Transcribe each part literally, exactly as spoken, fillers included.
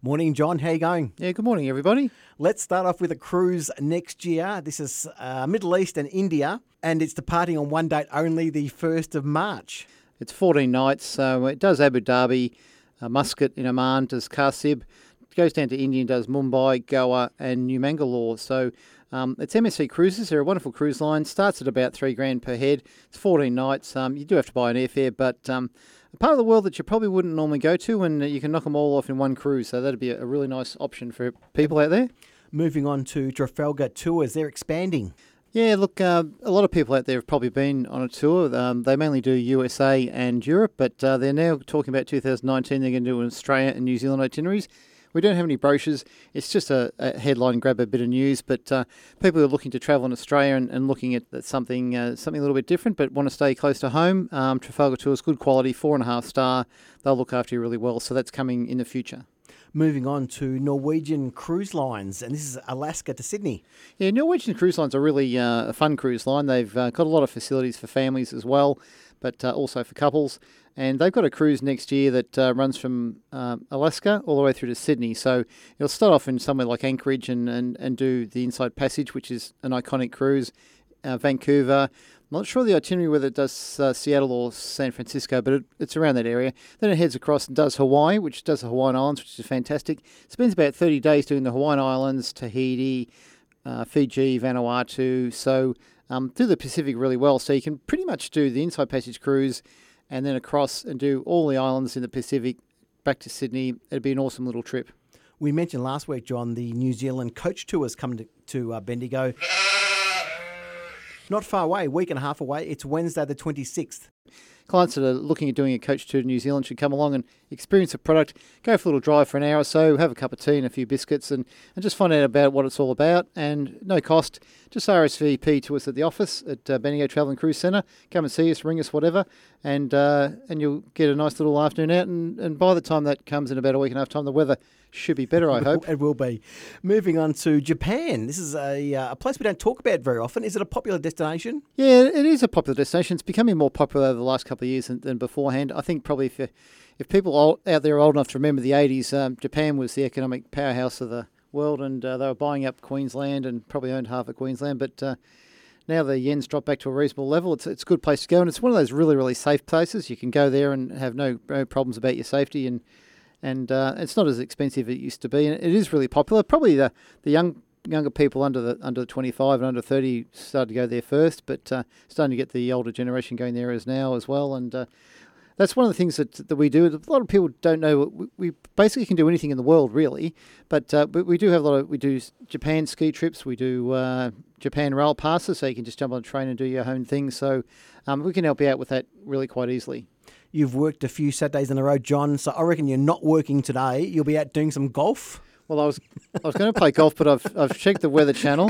Morning, John. How you going? Yeah, good morning, everybody. Let's start off with a cruise next year. This is uh, Middle East and India, and it's departing on one date only, the first of March. It's fourteen nights, so it does Abu Dhabi, uh, Muscat in Oman, does Kasib, goes down to India and does Mumbai, Goa and New Mangalore. So um, it's M S C Cruises. They're a wonderful cruise line. Starts at about three grand per head. It's fourteen nights. Um, you do have to buy an airfare, but um, a part of the world that you probably wouldn't normally go to, and you can knock them all off in one cruise. So that'd be a really nice option for people out there. Moving on to Trafalgar Tours, they're expanding. Yeah, look, uh, a lot of people out there have probably been on a tour. Um, they mainly do U S A and Europe, but uh, they're now talking about two thousand nineteen. They're going to do an Australia and New Zealand itineraries. We don't have any brochures. It's just a, a headline, grab a bit of news. But uh, people who are looking to travel in Australia and, and looking at something uh, something a little bit different but want to stay close to home, um, Trafalgar Tours, good quality, four and a half star. They'll look after you really well. So that's coming in the future. Moving on to Norwegian Cruise Lines, and this is Alaska to Sydney. Yeah, Norwegian Cruise Lines are really uh, a fun cruise line. They've uh, got a lot of facilities for families as well, but uh, also for couples. And they've got a cruise next year that uh, runs from um, Alaska all the way through to Sydney. So you'll start off in somewhere like Anchorage and, and, and do the Inside Passage, which is an iconic cruise, uh, Vancouver. I'm not sure the itinerary whether it does uh, Seattle or San Francisco, but it, it's around that area. Then it heads across and does Hawaii, which does the Hawaiian Islands, which is fantastic. Spends about thirty days doing the Hawaiian Islands, Tahiti, uh, Fiji, Vanuatu. So um, do the Pacific really well. So you can pretty much do the Inside Passage cruise and then across and do all the islands in the Pacific back to Sydney. It'd be an awesome little trip. We mentioned last week, John, the New Zealand coach tours come to, to uh, Bendigo. Not far away, a week and a half away. It's Wednesday the twenty-sixth. Clients that are looking at doing a coach tour to New Zealand should come along and experience the product, go for a little drive for an hour or so, have a cup of tea and a few biscuits and, and just find out about what it's all about. And no cost, just R S V P to us at the office at uh, Bendigo Travel and Cruise Centre. Come and see us, ring us, whatever, and uh, and you'll get a nice little afternoon out. And, and by the time that comes in about a week and a half time, the weather should be better, I hope. It will be. Moving on to Japan. This is a, uh, a place we don't talk about very often. Is it a popular destination? Yeah, it is a popular destination. It's becoming more popular over the last couple of years than, than beforehand. I think probably if you, if people old, out there are old enough to remember the eighties, um, Japan was the economic powerhouse of the world, and uh, they were buying up Queensland and probably owned half of Queensland. But uh, now the yen's dropped back to a reasonable level. It's it's a good place to go, and it's one of those really, really safe places. You can go there and have no, no problems about your safety, and and uh, it's not as expensive as it used to be. And it is really popular. Probably the, the young younger people under the under the twenty-five and under thirty started to go there first, but uh, starting to get the older generation going there as now as well. And uh, that's one of the things that that we do. A lot of people don't know. We, we basically can do anything in the world, really, but uh, but we do have a lot of. We do Japan ski trips. We do uh, Japan rail passes, so you can just jump on a train and do your own thing. So um, we can help you out with that really quite easily. You've worked a few Saturdays in a row, John, so I reckon you're not working today. You'll be out doing some golf. Well, I was I was going to play golf, but I've I've checked the Weather Channel.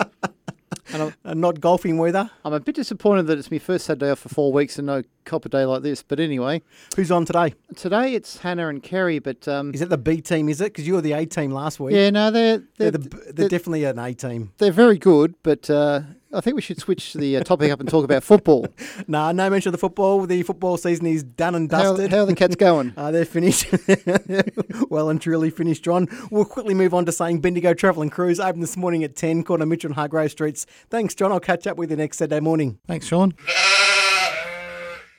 And I'm, uh, not golfing weather? I'm a bit disappointed that it's my first Saturday off for four weeks and no copper day like this. But anyway. Who's on today? Today it's Hannah and Kerry, but... Um, is it the B team, is it? Because you were the A team last week. Yeah, no, they're... They're, they're, the, they're, they're definitely an A team. They're very good, but uh, I think we should switch the uh, topic up and talk about football. No, no mention of the football. The football season is done and dusted. How, how are the Cats going? uh, they're finished. Well and truly finished, John. We'll quickly move on to saying Bendigo Travel and Cruise open this morning at ten, corner Mitchell and Hargrave Streets. Thanks, John. I'll catch up with you next Saturday morning. Thanks, Sean.